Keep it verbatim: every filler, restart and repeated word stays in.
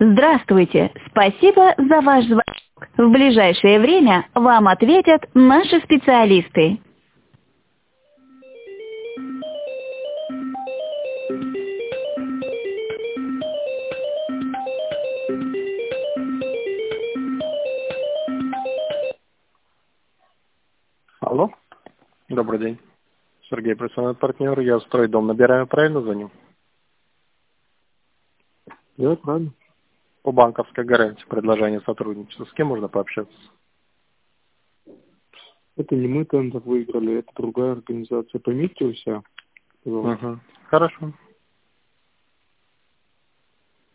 Здравствуйте! Спасибо за ваш звонок. В ближайшее время вам ответят наши специалисты. Алло, Добрый день. Сергей, профессиональный партнер. Я стройдом. Набираю, правильно звоню? да, правильно. По банковской гарантии предложение сотрудничества. С кем можно пообщаться? Это не мы тендер выиграли, это другая организация. Поймите у себя, пожалуйста. Угу. Хорошо.